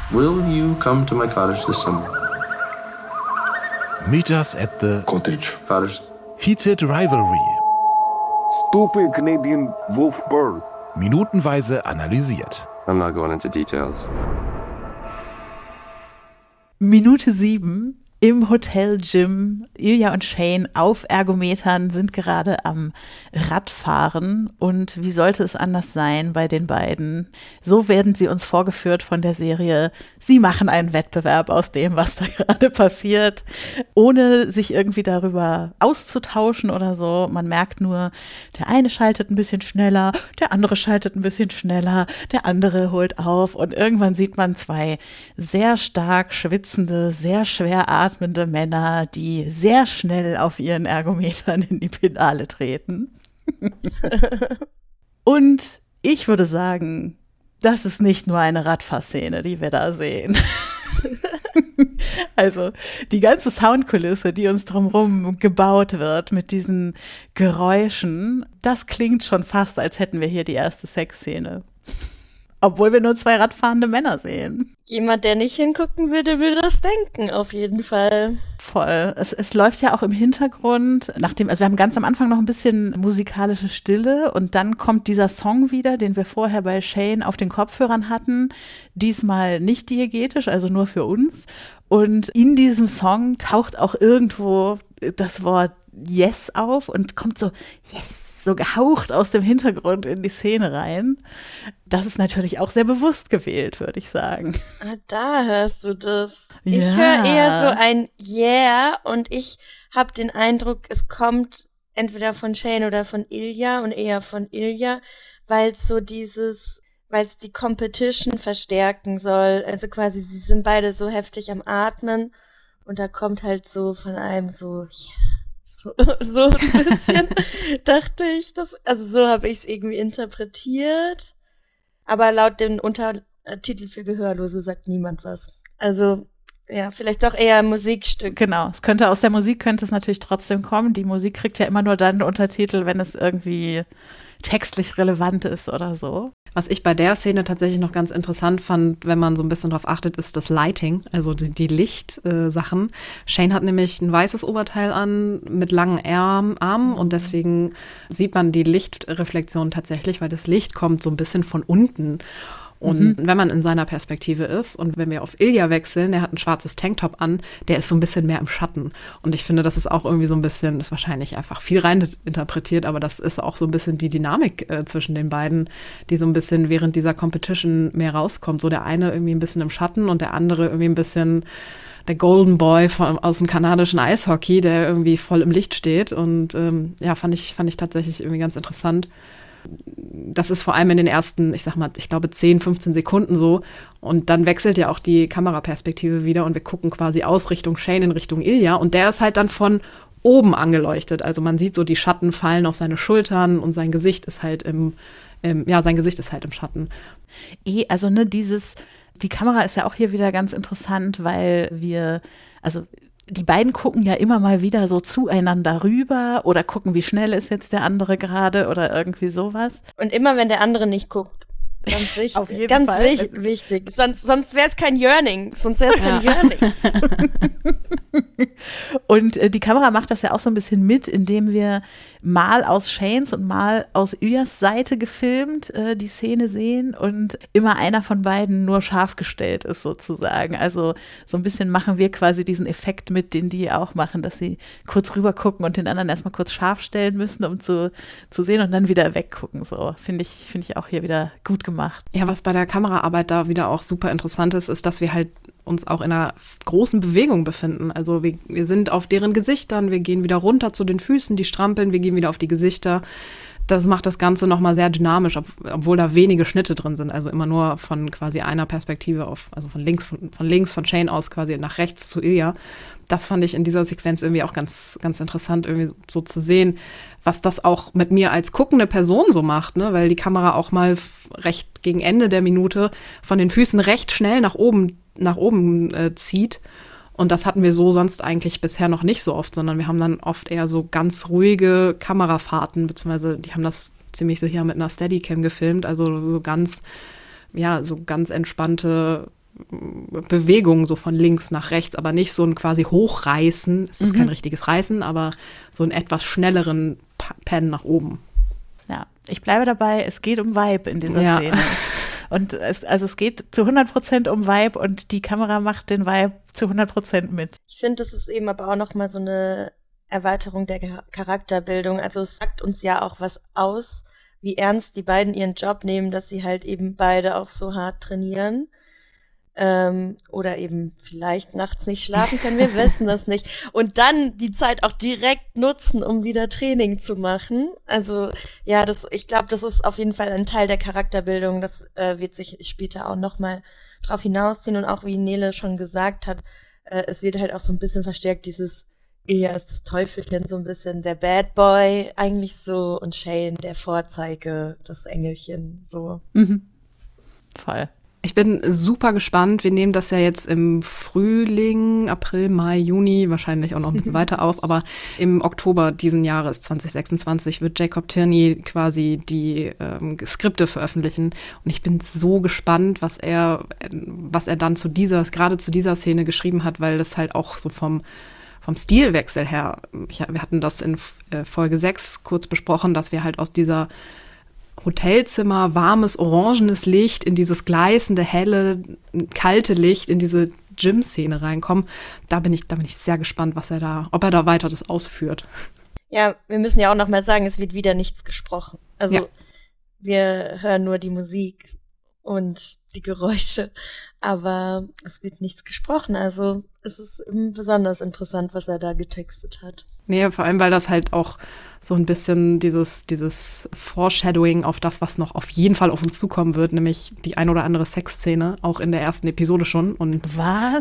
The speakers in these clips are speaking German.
Will you come to my cottage this summer? Meet us at the Cottage. Heated Rivalry. Stupid Canadian wolf bird. Minutenweise analysiert. I'm not going into details. Minute 7 im Hotel-Gym. Ilja und Shane auf Ergometern sind gerade am Radfahren. Und wie sollte es anders sein bei den beiden? So werden sie uns vorgeführt von der Serie. Sie machen einen Wettbewerb aus dem, was da gerade passiert, ohne sich irgendwie darüber auszutauschen oder so. Man merkt nur, der eine schaltet ein bisschen schneller, der andere schaltet ein bisschen schneller, der andere holt auf. Und irgendwann sieht man zwei sehr stark schwitzende, sehr schwer atmende Männer, die sehr schnell auf ihren Ergometern in die Pedale treten. Und ich würde sagen, das ist nicht nur eine Radfahrszene, die wir da sehen. Also die ganze Soundkulisse, die uns drumherum gebaut wird mit diesen Geräuschen, das klingt schon fast, als hätten wir hier die erste Sexszene. Obwohl wir nur zwei radfahrende Männer sehen. Jemand, der nicht hingucken würde das denken, auf jeden Fall. Voll. Es läuft ja auch im Hintergrund, also wir haben ganz am Anfang noch ein bisschen musikalische Stille und dann kommt dieser Song wieder, den wir vorher bei Shane auf den Kopfhörern hatten. Diesmal nicht diegetisch, also nur für uns. Und in diesem Song taucht auch irgendwo das Wort Yes auf und kommt so Yes, so gehaucht aus dem Hintergrund in die Szene rein. Das ist natürlich auch sehr bewusst gewählt, würde ich sagen. Ah, da hörst du das. Ja. Ich höre eher so ein Yeah und ich habe den Eindruck, es kommt entweder von Shane oder von Ilja und eher von Ilja, weil es die Competition verstärken soll. Also quasi, sie sind beide so heftig am Atmen und da kommt halt so von einem so, yeah. So ein bisschen dachte ich also so habe ich es irgendwie interpretiert. Aber laut dem Untertitel für Gehörlose sagt niemand was. Also, ja, vielleicht auch eher ein Musikstück. Genau, aus der Musik könnte es natürlich trotzdem kommen. Die Musik kriegt ja immer nur dann einen Untertitel, wenn es irgendwie textlich relevant ist oder so. Was ich bei der Szene tatsächlich noch ganz interessant fand, wenn man so ein bisschen drauf achtet, ist das Lighting, also die Lichtsachen. Shane hat nämlich ein weißes Oberteil an mit langen Armen und deswegen sieht man die Lichtreflexion tatsächlich, weil das Licht kommt so ein bisschen von unten. Und wenn man in seiner Perspektive ist und wenn wir auf Ilja wechseln, der hat ein schwarzes Tanktop an, der ist so ein bisschen mehr im Schatten. Und ich finde, das ist auch irgendwie so ein bisschen, das ist wahrscheinlich einfach viel rein interpretiert, aber das ist auch so ein bisschen die Dynamik zwischen den beiden, die so ein bisschen während dieser Competition mehr rauskommt. So der eine irgendwie ein bisschen im Schatten und der andere irgendwie ein bisschen der Golden Boy aus dem kanadischen Eishockey, der irgendwie voll im Licht steht. Und fand ich tatsächlich irgendwie ganz interessant. Das ist vor allem in den ersten, ich glaube 10, 15 Sekunden so. Und dann wechselt ja auch die Kameraperspektive wieder und wir gucken quasi aus Richtung Shane in Richtung Ilja. Und der ist halt dann von oben angeleuchtet. Also man sieht so, die Schatten fallen auf seine Schultern und sein Gesicht ist halt im Schatten. Also die Kamera ist ja auch hier wieder ganz interessant, weil die beiden gucken ja immer mal wieder so zueinander rüber oder gucken, wie schnell ist jetzt der andere gerade oder irgendwie sowas. Und immer, wenn der andere nicht guckt. Ganz wichtig. Auf jeden Fall. Wichtig. Sonst wäre es kein Yearning. Und die Kamera macht das ja auch so ein bisschen mit, indem wir mal aus Shanes und mal aus Ilyas Seite gefilmt die Szene sehen und immer einer von beiden nur scharf gestellt ist sozusagen. Also so ein bisschen machen wir quasi diesen Effekt mit, den die auch machen, dass sie kurz rüber gucken und den anderen erstmal kurz scharf stellen müssen, um zu sehen und dann wieder weggucken. So finde ich auch hier wieder gut gemacht. Ja, was bei der Kameraarbeit da wieder auch super interessant ist, dass wir halt uns auch in einer großen Bewegung befinden. Also wir sind auf deren Gesichtern, wir gehen wieder runter zu den Füßen, die strampeln, wir gehen wieder auf die Gesichter. Das macht das Ganze nochmal sehr dynamisch, obwohl da wenige Schnitte drin sind. Also immer nur von quasi einer Perspektive also von links von Shane aus quasi nach rechts zu Ilja. Das fand ich in dieser Sequenz irgendwie auch ganz, ganz interessant, irgendwie so zu sehen, was das auch mit mir als guckende Person so macht, ne? Weil die Kamera auch mal recht gegen Ende der Minute von den Füßen recht schnell nach oben zieht. Und das hatten wir so sonst eigentlich bisher noch nicht so oft, sondern wir haben dann oft eher so ganz ruhige Kamerafahrten, beziehungsweise die haben das ziemlich sicher mit einer Steadicam gefilmt, also so ganz entspannte Bewegung so von links nach rechts, aber nicht so ein quasi Hochreißen. Es ist kein richtiges Reißen, aber so einen etwas schnelleren Pan nach oben. Ja, ich bleibe dabei, es geht um Vibe in dieser Szene. Und es geht zu 100% um Vibe und die Kamera macht den Vibe zu 100% mit. Ich finde, das ist eben aber auch nochmal so eine Erweiterung der Charakterbildung. Also es sagt uns ja auch was aus, wie ernst die beiden ihren Job nehmen, dass sie halt eben beide auch so hart trainieren. Oder eben vielleicht nachts nicht schlafen können, wir wissen das nicht. Und dann die Zeit auch direkt nutzen, um wieder Training zu machen. Also ja, ich glaube, das ist auf jeden Fall ein Teil der Charakterbildung. Das wird sich später auch nochmal drauf hinausziehen. Und auch wie Nele schon gesagt hat, es wird halt auch so ein bisschen verstärkt, dieses Ilya ist das Teufelchen, so ein bisschen der Bad Boy eigentlich so und Shane der Vorzeige, das Engelchen so. Voll. Ich bin super gespannt. Wir nehmen das ja jetzt im Frühling, April, Mai, Juni, wahrscheinlich auch noch ein bisschen weiter auf. Aber im Oktober diesen Jahres, 2026, wird Jacob Tierney quasi die Skripte veröffentlichen. Und ich bin so gespannt, was er dann gerade zu dieser Szene geschrieben hat, weil das halt auch so vom Stilwechsel her, wir hatten das in Folge 6 kurz besprochen, dass wir halt aus dieser Hotelzimmer, warmes, orangenes Licht in dieses gleißende, helle, kalte Licht, in diese Gym-Szene reinkommen. Da bin ich sehr gespannt, ob er da weiter das ausführt. Ja, wir müssen ja auch noch mal sagen, es wird wieder nichts gesprochen. Also wir hören nur die Musik und die Geräusche, aber es wird nichts gesprochen. Also es ist besonders interessant, was er da getextet hat. Nee, vor allem, weil das halt auch so ein bisschen dieses Foreshadowing auf das, was noch auf jeden Fall auf uns zukommen wird, nämlich die ein oder andere Sexszene, auch in der ersten Episode schon. Und Was?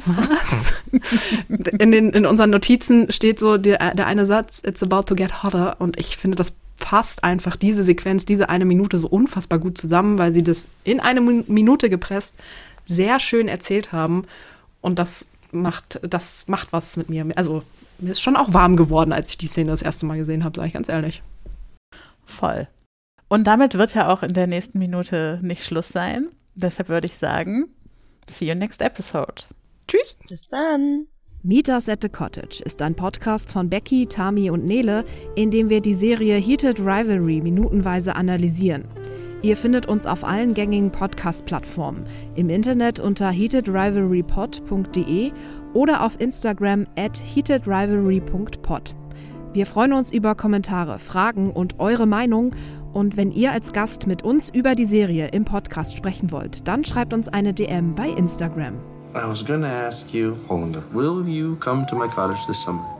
In unseren Notizen steht so der eine Satz, it's about to get hotter. Und ich finde, das passt einfach diese Sequenz, diese eine Minute so unfassbar gut zusammen, weil sie das in eine Minute gepresst sehr schön erzählt haben. Und das macht was mit mir. Also mir ist schon auch warm geworden, als ich die Szene das erste Mal gesehen habe, sage ich ganz ehrlich. Voll. Und damit wird ja auch in der nächsten Minute nicht Schluss sein. Deshalb würde ich sagen, see you next episode. Tschüss. Bis dann. Meet Us at the Cottage ist ein Podcast von Becky, Tami und Nele, in dem wir die Serie Heated Rivalry minutenweise analysieren. Ihr findet uns auf allen gängigen Podcast-Plattformen, im Internet unter heatedrivalrypod.de oder auf Instagram @heatedrivalry.pod. Wir freuen uns über Kommentare, Fragen und eure Meinung. Und wenn ihr als Gast mit uns über die Serie im Podcast sprechen wollt, dann schreibt uns eine DM bei Instagram. I was gonna ask you, will you come to my cottage this summer?